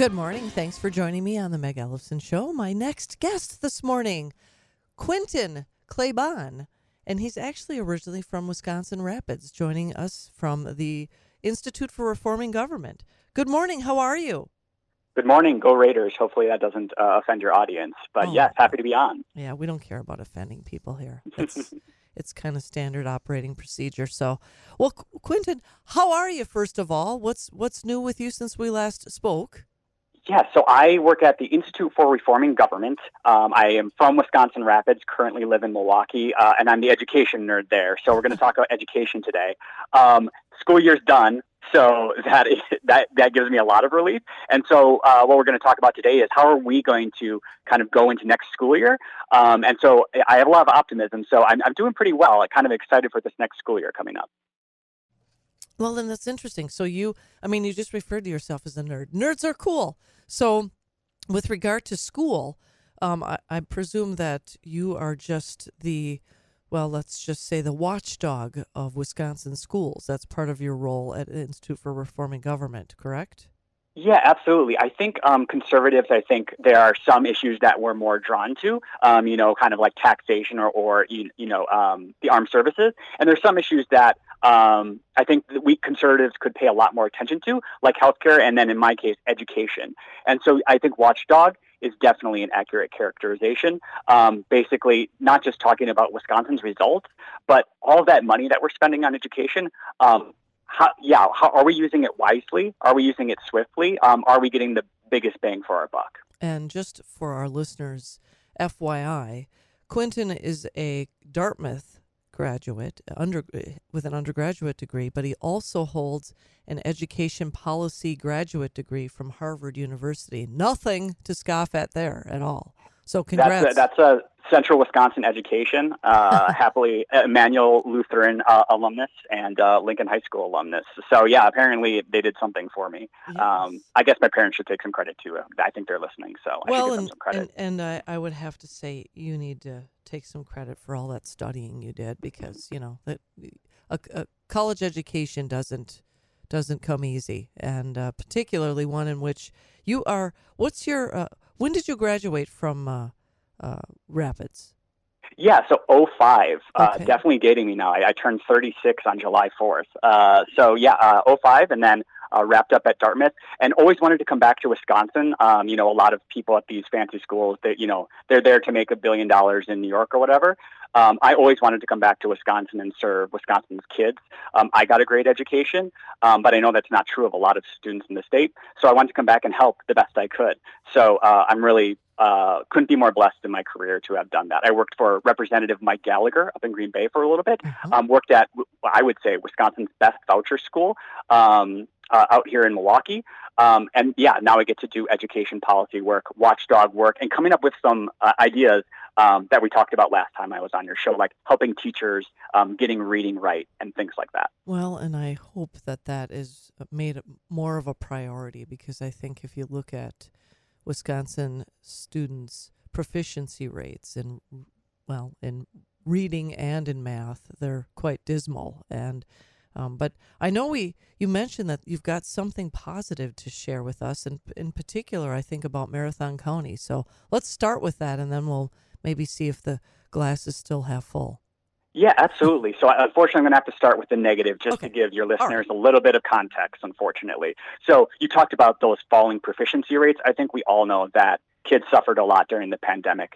Good morning. Thanks for joining me on the Meg Ellison Show. My next guest this morning, Quentin Claybon, and he's actually originally from Wisconsin Rapids, joining us from the Institute for Reforming Government. Good morning. How are you? Good morning. Go Raiders. Hopefully that doesn't offend your audience. But yes, happy to be on. Yeah, we don't care about offending people here. It's kind of standard operating procedure. So, well, Quentin, how are you, first of all? What's new with you since we last spoke? Yeah, so I work at the Institute for Reforming Government. I am from Wisconsin Rapids, currently live in Milwaukee, and I'm the education nerd there. So we're going to talk about education today. School year's done, so that gives me a lot of relief. And so what we're going to talk about today is how are we going to kind of go into next school year? And so I have a lot of optimism. So I'm doing pretty well. I'm kind of excited for this next school year coming up. Well, then that's interesting. So you just referred to yourself as a nerd. Nerds are cool. So with regard to school, I presume that you are just let's just say the watchdog of Wisconsin schools. That's part of your role at the Institute for Reforming Government, correct? Yeah, absolutely. I think conservatives, there are some issues that we're more drawn to, kind of like taxation or the armed services. And there's some issues that I think that we conservatives could pay a lot more attention to, like healthcare, and then in my case, education. And so I think watchdog is definitely an accurate characterization. Basically, not just talking about Wisconsin's results, but all that money that we're spending on education. How are we using it wisely? Are we using it swiftly? Are we getting the biggest bang for our buck? And just for our listeners, FYI, Quentin is a Dartmouth graduate with an undergraduate degree, but he also holds an education policy graduate degree from Harvard University. Nothing to scoff at there at all. So congrats. That's a Central Wisconsin education, happily Emmanuel Lutheran alumnus and Lincoln High School alumnus. So yeah, apparently they did something for me. Yes. I guess my parents should take some credit too. I think they're listening, so I should give them some credit. And I would have to say you need to take some credit for all that studying you did, because a college education doesn't come easy, and particularly one in which you are. What's your when did you graduate from Rapids? Yeah, so 05. Okay. Definitely dating me now. I turned 36 on July 4th. 05, and then wrapped up at Dartmouth, and always wanted to come back to Wisconsin. A lot of people at these fancy schools, they're there to make $1 billion in New York or whatever. I always wanted to come back to Wisconsin and serve Wisconsin's kids. I got a great education, but I know that's not true of a lot of students in the state. So I wanted to come back and help the best I could. So I'm really couldn't be more blessed in my career to have done that. I worked for Representative Mike Gallagher up in Green Bay for a little bit. Worked at, I would say, Wisconsin's best voucher school out here in Milwaukee. Now I get to do education policy work, watchdog work, and coming up with some ideas that we talked about last time I was on your show, like helping teachers, getting reading right, and things like that. Well, and I hope that is made more of a priority, because I think if you look at Wisconsin students' proficiency rates in reading and in math, they're quite dismal. And but I know you mentioned that you've got something positive to share with us, and in particular, I think about Marathon County. So let's start with that, and then we'll maybe see if the glass is still half full. Yeah, absolutely. So unfortunately, I'm going to have to start with the negative just to give your listeners a little bit of context, unfortunately. So you talked about those falling proficiency rates. I think we all know that kids suffered a lot during the pandemic.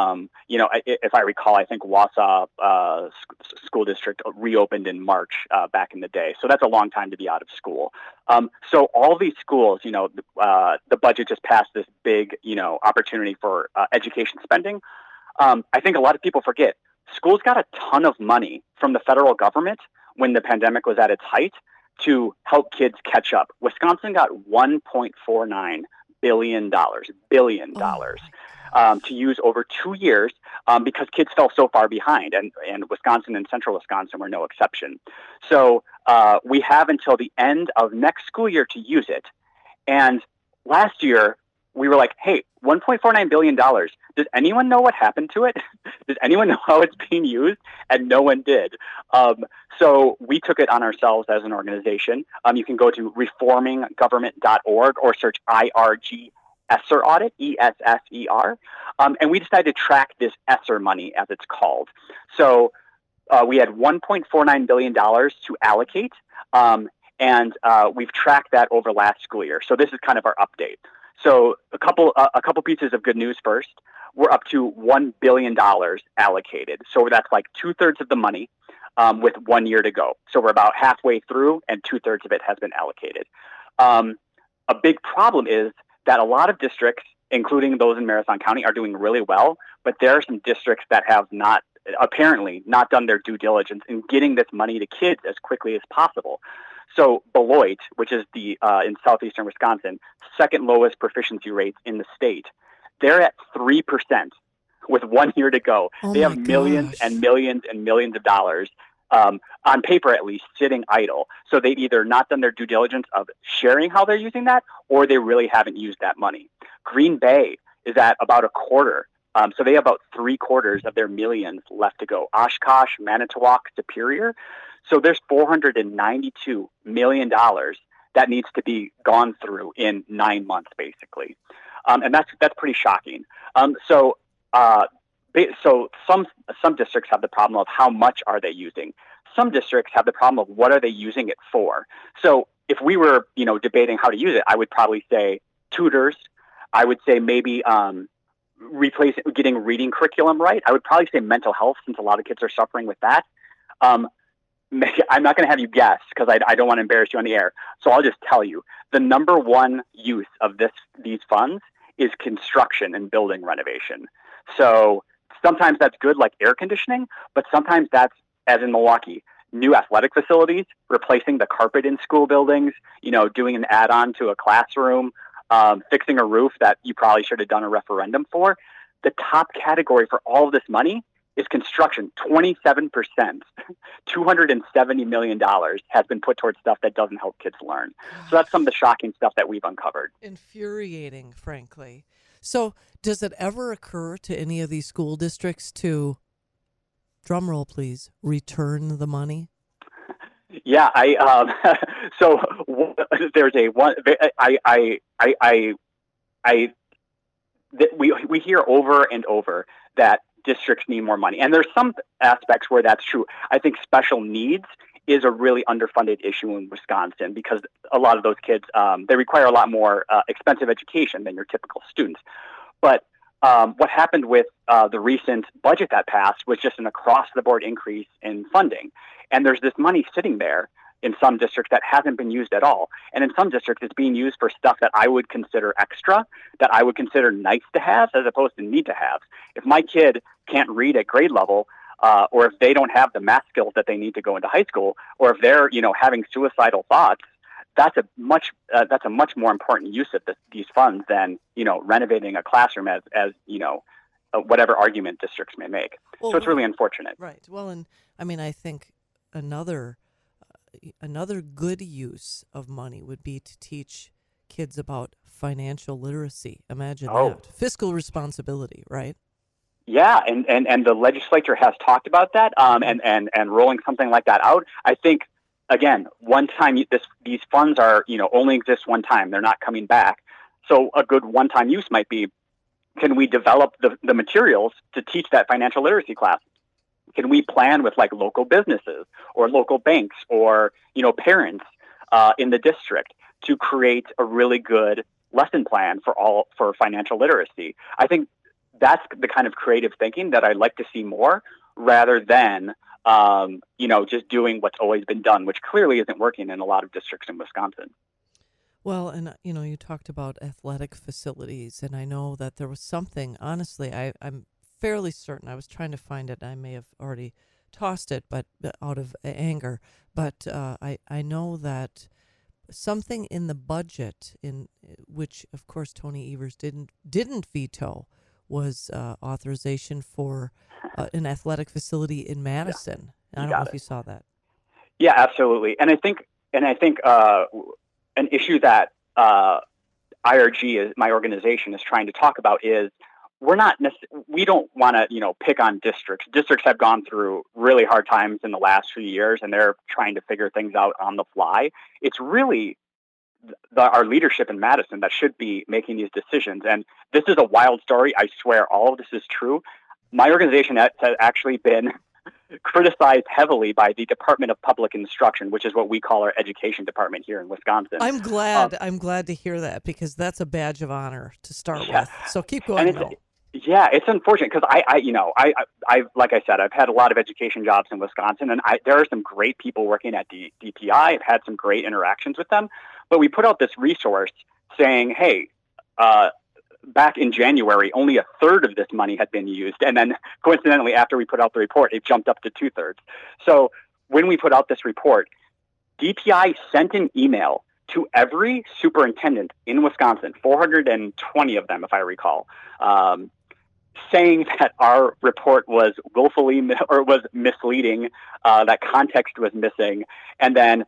If I recall, I think Wausau School District reopened in March back in the day. So that's a long time to be out of school. So all these schools, the budget just passed this big, opportunity for education spending. I think a lot of people forget schools got a ton of money from the federal government when the pandemic was at its height to help kids catch up. Wisconsin got $1.49 billion to use over 2 years because kids fell so far behind, and Wisconsin and Central Wisconsin were no exception. So we have until the end of next school year to use it. And last year, we were like, hey, $1.49 billion. Does anyone know what happened to it? Does anyone know how it's being used? And no one did. So we took it on ourselves as an organization. You can go to reforminggovernment.org or search IRG ESSER audit, ESSER. And we decided to track this ESSER money, as it's called. So we had $1.49 billion to allocate. And we've tracked that over last school year. So this is kind of our update. So a couple pieces of good news first. We're up to $1 billion allocated. So that's like 2/3 of the money with 1 year to go. So we're about halfway through and 2/3 of it has been allocated. A big problem is that a lot of districts, including those in Marathon County, are doing really well, but there are some districts that have apparently not done their due diligence in getting this money to kids as quickly as possible. So Beloit, which is in southeastern Wisconsin, second lowest proficiency rates in the state, they're at 3% with 1 year to go. Oh, they have millions and millions and millions of dollars, on paper at least, sitting idle. So they've either not done their due diligence of sharing how they're using that, or they really haven't used that money. Green Bay is at about a quarter. So they have about 3/4 of their millions left to go. Oshkosh, Manitowoc, Superior. So there's $492 million that needs to be gone through in 9 months, basically. And that's pretty shocking. So some districts have the problem of how much are they using. Some districts have the problem of what are they using it for. So if we were, debating how to use it, I would probably say tutors. I would say maybe getting reading curriculum right. I would probably say mental health, since a lot of kids are suffering with that. I'm not going to have you guess because I don't want to embarrass you on the air. So I'll just tell you the number one use of these funds is construction and building renovation. So sometimes that's good, like air conditioning, but sometimes that's, as in Milwaukee, new athletic facilities, replacing the carpet in school buildings, doing an add-on to a classroom, fixing a roof that you probably should have done a referendum for. The top category for all of this money is construction. 27%, $270 million has been put towards stuff that doesn't help kids learn. So that's some of the shocking stuff that we've uncovered. Infuriating, frankly. So does it ever occur to any of these school districts to, drumroll please, return the money? Yeah, so there's we hear over and over that districts need more money. And there's some aspects where that's true. I think special needs is a really underfunded issue in Wisconsin because a lot of those kids, they require a lot more expensive education than your typical students. But what happened with the recent budget that passed was just an across-the-board increase in funding. And there's this money sitting there in some districts that hasn't been used at all. And in some districts, it's being used for stuff that I would consider extra, that I would consider nice to have as opposed to need to have. If my kid can't read at grade level, or if they don't have the math skills that they need to go into high school, or if they're, having suicidal thoughts, that's a much more important use of these funds than, renovating a classroom as whatever argument districts may make. Well, so it's really unfortunate. Right. Well, and I think another good use of money would be to teach kids about financial literacy. Imagine that. Fiscal responsibility, right? Yeah, and the legislature has talked about that, and rolling something like that out. I think, again, one time these funds are, only exist one time. They're not coming back. So a good one-time use might be, can we develop the materials to teach that financial literacy class? Can we plan with like local businesses or local banks or, parents in the district to create a really good lesson plan for financial literacy? I think that's the kind of creative thinking that I'd like to see more rather than, just doing what's always been done, which clearly isn't working in a lot of districts in Wisconsin. Well, and, you talked about athletic facilities, and I know that there was something, honestly, I'm fairly certain, I was trying to find it, I may have already tossed it, but out of anger, but I know that something in the budget, in which, of course, Tony Evers didn't veto, was authorization for an athletic facility in Madison. Yeah, I don't know if you saw that. Yeah, absolutely. And I think an issue that IRG is my organization is trying to talk about is we don't want to, pick on districts. Districts have gone through really hard times in the last few years, and they're trying to figure things out on the fly. It's really our leadership in Madison that should be making these decisions. And this is a wild story. I swear all of this is true. My organization has actually been criticized heavily by the Department of Public Instruction, which is what we call our education department here in Wisconsin. I'm glad to hear that, because that's a badge of honor to start with. So keep going. Yeah, it's unfortunate because I like I said, I've had a lot of education jobs in Wisconsin, and there are some great people working at DPI. I've had some great interactions with them, but we put out this resource saying, hey, back in January, only a third of this money had been used. And then coincidentally, after we put out the report, it jumped up to 2/3. So when we put out this report, DPI sent an email to every superintendent in Wisconsin, 420 of them, if I recall, saying that our report was was misleading, that context was missing, and then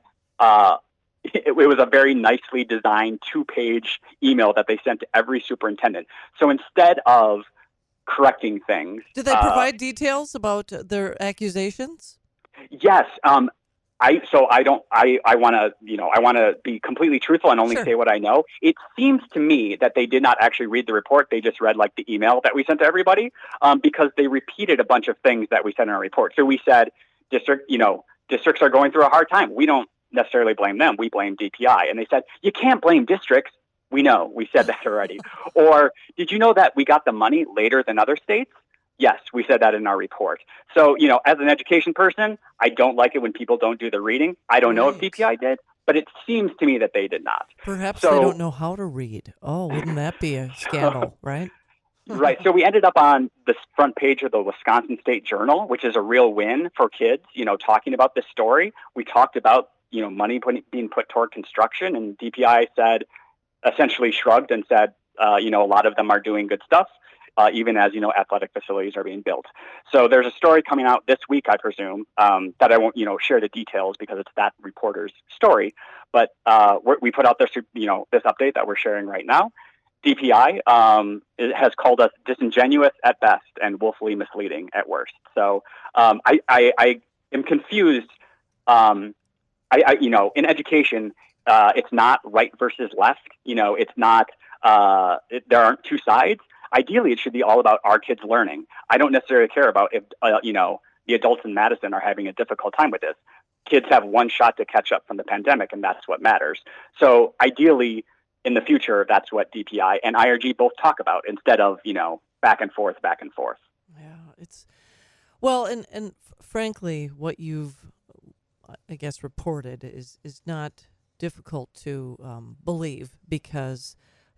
it was a very nicely designed 2-page email that they sent to every superintendent. So instead of correcting things, did they provide details about their accusations? Yes. I want to be completely truthful and only say what I know. It seems to me that they did not actually read the report. They just read like the email that we sent to everybody, because they repeated a bunch of things that we sent in our report. So we said districts are going through a hard time. We don't necessarily blame them. We blame DPI. And they said, you can't blame districts. We know. We said that already. Or did you know that we got the money later than other states? Yes, we said that in our report. So, as an education person, I don't like it when people don't do the reading. I don't know if DPI did, but it seems to me that they did not. Perhaps they don't know how to read. Oh, wouldn't that be a scandal, right? Right. So we ended up on the front page of the Wisconsin State Journal, which is a real win for kids, talking about this story. We talked about, money being put toward construction, and DPI essentially shrugged and said, a lot of them are doing good stuff. Even as, athletic facilities are being built. So there's a story coming out this week, I presume, that I won't, share the details because it's that reporter's story. But we put out this update that we're sharing right now. DPI has called us disingenuous at best and woefully misleading at worst. So I am confused. In education, it's not right versus left. It's not. There aren't two sides. Ideally, it should be all about our kids learning. I don't necessarily care about if, the adults in Madison are having a difficult time with this. Kids have one shot to catch up from the pandemic, and that's what matters. So ideally, in the future, that's what DPI and IRG both talk about instead of, back and forth. Yeah, it's, well, and frankly, what you've, I guess, reported is not difficult to believe, because,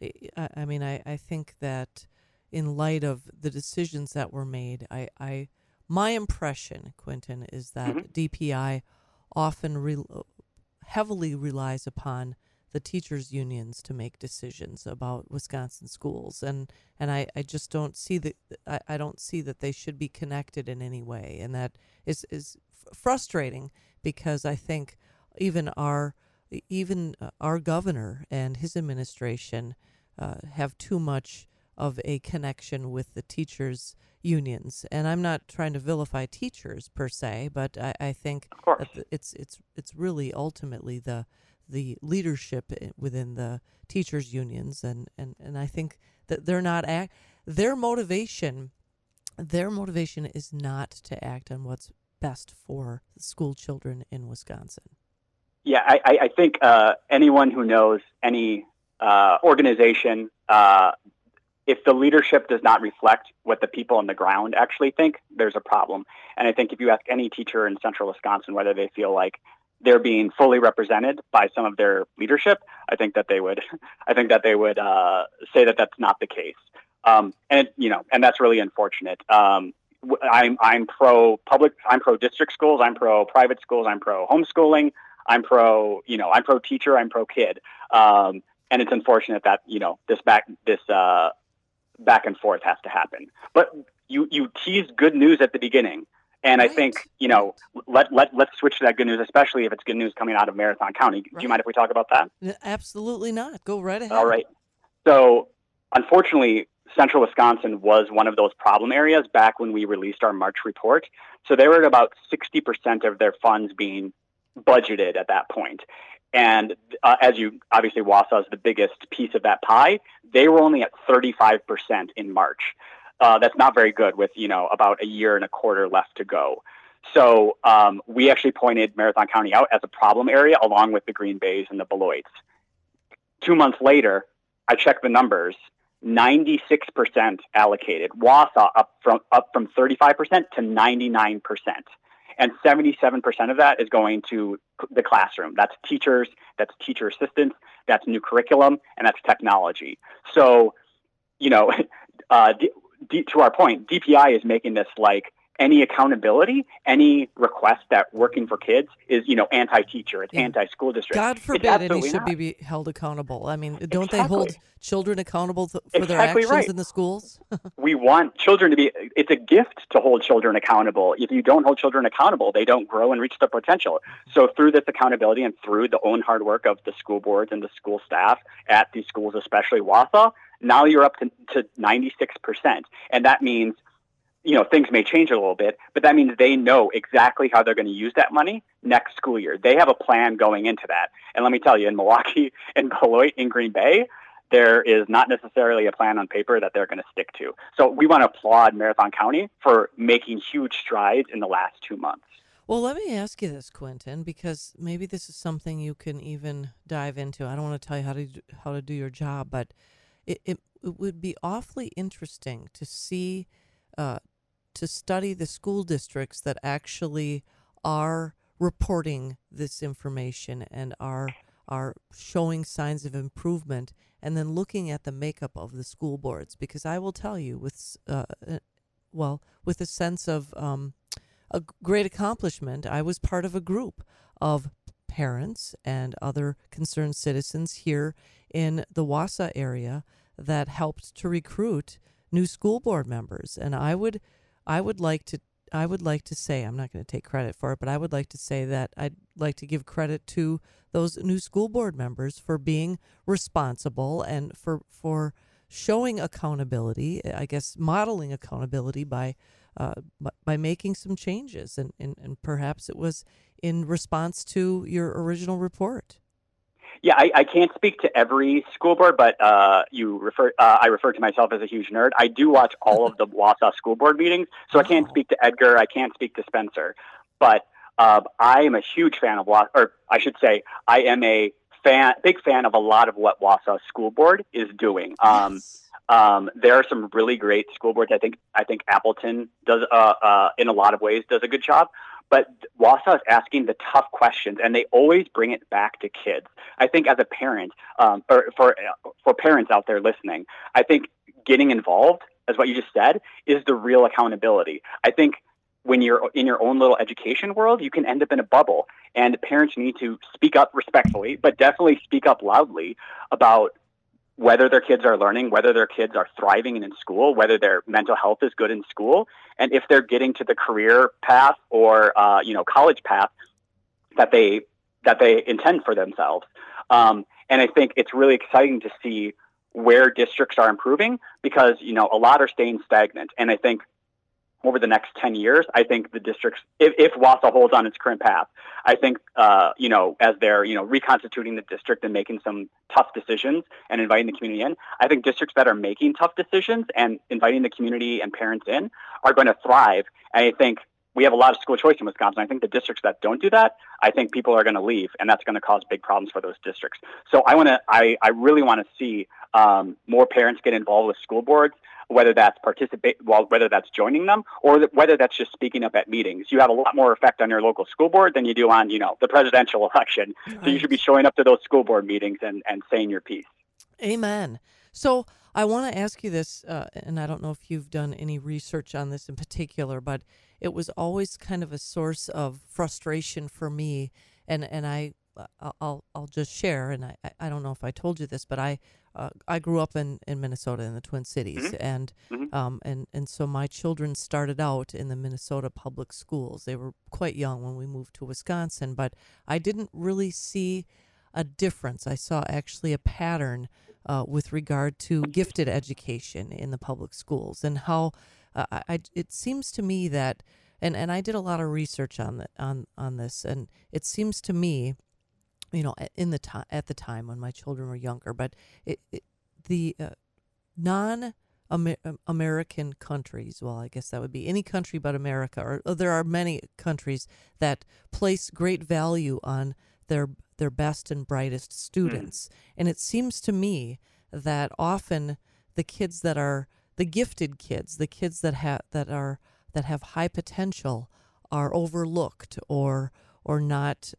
I think that in light of the decisions that were made, my impression, Quentin, is that DPI often heavily relies upon the teachers' unions to make decisions about Wisconsin schools, and I just don't see that. I don't see that they should be connected in any way, and that is frustrating, because I think even our governor and his administration have too much of a connection with the teachers' unions. And I'm not trying to vilify teachers per se, but I think that it's really ultimately the leadership within the teachers' unions, and I think that they're not their motivation is not to act on what's best for school children in Wisconsin. Yeah, I think anyone who knows any organization, if the leadership does not reflect what the people on the ground actually think, there's a problem. And I think if you ask any teacher in central Wisconsin whether they feel like they're being fully represented by some of their leadership, I think that they would say that that's not the case. And that's really unfortunate. I'm pro public, I'm pro district schools, I'm pro private schools, I'm pro homeschooling, I'm pro teacher, I'm pro kid. And it's unfortunate that, this back and forth has to happen. But you teased good news at the beginning. And right. I think, let's switch to that good news, especially if it's good news coming out of Marathon County. Do you mind if we talk about that? Absolutely not. Go right ahead. All right. So, unfortunately, central Wisconsin was one of those problem areas back when we released our March report. So they were at about 60% of their funds being budgeted at that point. And as you obviously, Wausau is the biggest piece of that pie. They were only at 35% in March. That's not very good with, about a year and a quarter left to go. So we actually pointed Marathon County out as a problem area along with the Green Bays and the Beloits. 2 months later, I checked the numbers, 96% allocated. Wausau up from 35% to 99%. And 77% of that is going to the classroom. That's teachers, that's teacher assistants, that's new curriculum, and that's technology. So, to our point, DPI is making this like any accountability, any request that working for kids is, anti-teacher, it's anti-school district. God forbid any should be held accountable. I mean, don't they hold children accountable for their actions in the schools? We want children to it's a gift to hold children accountable. If you don't hold children accountable, they don't grow and reach their potential. So through this accountability and through the own hard work of the school boards and the school staff at these schools, especially Wausau, now you're up to 96%. And that means things may change a little bit, but that means they know exactly how they're going to use that money next school year. They have a plan going into that. And let me tell you, in Milwaukee, in Beloit, in Green Bay, there is not necessarily a plan on paper that they're going to stick to. So we want to applaud Marathon County for making huge strides in the last 2 months. Well, let me ask you this, Quentin, because maybe this is something you can even dive into. I don't want to tell you how to do your job, but it would be awfully interesting to see to study the school districts that actually are reporting this information and are showing signs of improvement, and then looking at the makeup of the school boards. Because I will tell you, with a sense of a great accomplishment, I was part of a group of parents and other concerned citizens here in the Wausau area that helped to recruit new school board members. And I would like to say, I'm not going to take credit for it, but I would like to say that I'd like to give credit to those new school board members for being responsible and for showing accountability, I guess modeling accountability by making some changes. And perhaps it was in response to your original report. Yeah, I can't speak to every school board, but I refer to myself as a huge nerd. I do watch all of the Wausau school board meetings, so I can't speak to Edgar, I can't speak to Spencer. But I am a huge fan of or I should say, I am a big fan of a lot of what Wausau school board is doing. Yes. There are some really great school boards. I think Appleton does, in a lot of ways, does a good job. But Wausau is asking the tough questions, and they always bring it back to kids. I think as a parent, or for parents out there listening, I think getting involved, as what you just said, is the real accountability. I think when you're in your own little education world, you can end up in a bubble, and parents need to speak up respectfully, but definitely speak up loudly about whether their kids are learning, whether their kids are thriving in school, whether their mental health is good in school, and if they're getting to the career path or college path that they intend for themselves. And I think it's really exciting to see where districts are improving, because a lot are staying stagnant. And I think over the next 10 years, I think the districts, if Wausau holds on its current path, I think, as they're, reconstituting the district and making some tough decisions and inviting the community in, I think districts that are making tough decisions and inviting the community and parents in are going to thrive. And I think we have a lot of school choice in Wisconsin. I think the districts that don't do that, I think people are going to leave, and that's going to cause big problems for those districts. So I really want to see more parents get involved with school boards, whether that's whether that's joining them or whether that's just speaking up at meetings. You have a lot more effect on your local school board than you do on, the presidential election. Right. So you should be showing up to those school board meetings and saying your piece. Amen. So I want to ask you this, and I don't know if you've done any research on this in particular, but it was always kind of a source of frustration for me, and I'll just share, and I don't know if I told you this, but I grew up in Minnesota in the Twin Cities, mm-hmm. and so my children started out in the Minnesota public schools. They were quite young when we moved to Wisconsin, but I didn't really see a difference. I saw actually a pattern with regard to gifted education in the public schools and how it seems to me that, and I did a lot of research on this, and it seems to me, at the time when my children were younger, but the non-American countries, well, I guess that would be any country but America, or there are many countries that place great value on their best and brightest students. And it seems to me that often the kids that are the gifted kids, the kids that have high potential, are overlooked or not.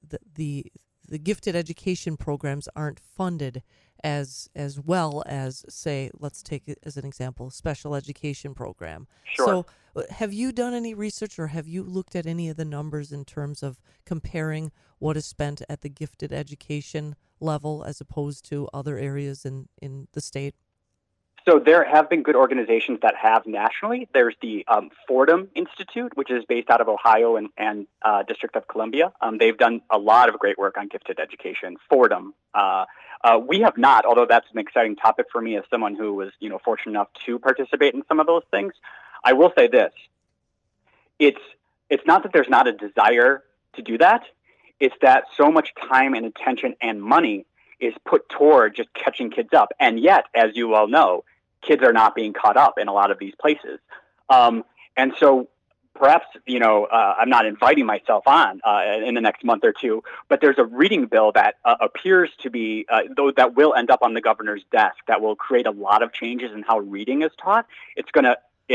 The gifted education programs aren't funded as well as, say, let's take it as an example, special education program. Sure. So have you done any research, or have you looked at any of the numbers in terms of comparing what is spent at the gifted education level as opposed to other areas in the state? So there have been good organizations that have nationally. There's the Fordham Institute, which is based out of Ohio and District of Columbia. They've done a lot of great work on gifted education. Fordham. We have not, although that's an exciting topic for me as someone who was, fortunate enough to participate in some of those things. I will say this: it's not that there's not a desire to do that. It's that so much time and attention and money is put toward just catching kids up, and yet, as you all know, kids are not being caught up in a lot of these places. And so perhaps, I'm not inviting myself on in the next month or two, but there's a reading bill that appears to be, that will end up on the governor's desk, that will create a lot of changes in how reading is taught. It's going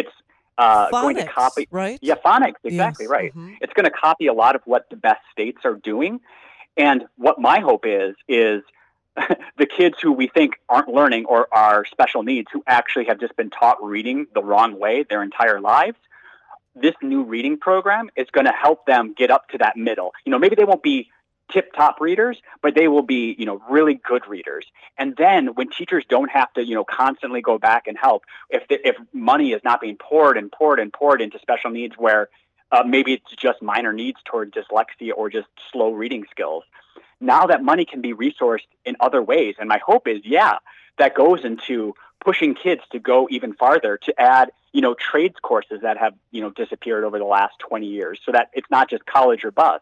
to copy, right? Yeah, phonics, exactly, yes. Right. Mm-hmm. It's going to copy a lot of what the best states are doing. And what my hope is the kids who we think aren't learning or are special needs, who actually have just been taught reading the wrong way their entire lives, this new reading program is going to help them get up to that middle. Maybe they won't be tip-top readers, but they will be, really good readers. And then when teachers don't have to, constantly go back and help, if money is not being poured into special needs where maybe it's just minor needs toward dyslexia or just slow reading skills, now that money can be resourced in other ways. And my hope is, that goes into pushing kids to go even farther, to add, trades courses that have, disappeared over the last 20 years, so that it's not just college or bust.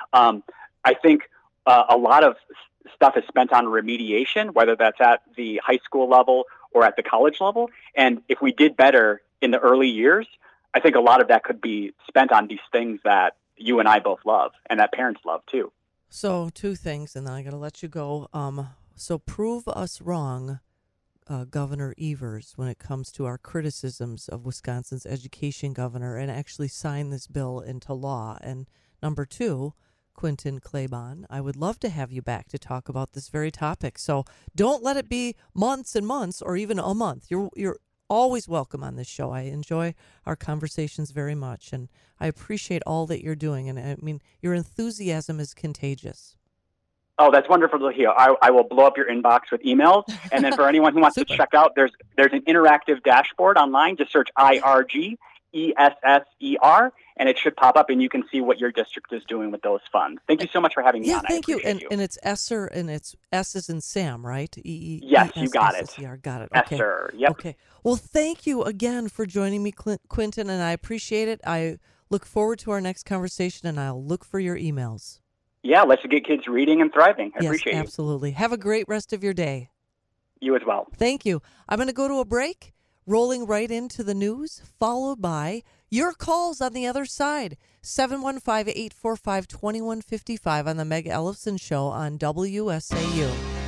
I think a lot of stuff is spent on remediation, whether that's at the high school level or at the college level. And if we did better in the early years, I think a lot of that could be spent on these things that you and I both love and that parents love too. So two things, and then I got to let you go. So prove us wrong, Governor Evers, when it comes to our criticisms of Wisconsin's education governor, and actually sign this bill into law. And number two, Quentin Claiborne, I would love to have you back to talk about this very topic. So don't let it be months and months or even a month. You're always welcome on this show. I enjoy our conversations very much, and I appreciate all that you're doing. And I mean, your enthusiasm is contagious. Oh, that's wonderful to hear. I will blow up your inbox with emails. And then for anyone who wants to check out, there's an interactive dashboard online. Just search IRG ESSER, and it should pop up, and you can see what your district is doing with those funds. Thank you so much for having me on. Thank you. And it's Esser, and it's S as in Sam, right? Yes, you got it. Got it. Okay. Esser, yep. Okay. Well, thank you again for joining me, Quentin, and I appreciate it. I look forward to our next conversation, and I'll look for your emails. Yeah, let's get kids reading and thriving. I appreciate it. Yes, absolutely. Have a great rest of your day. You as well. Thank you. I'm going to go to a break, rolling right into the news, followed by your calls on the other side. 715-845-2155 on the Meg Ellefson Show on WSAU.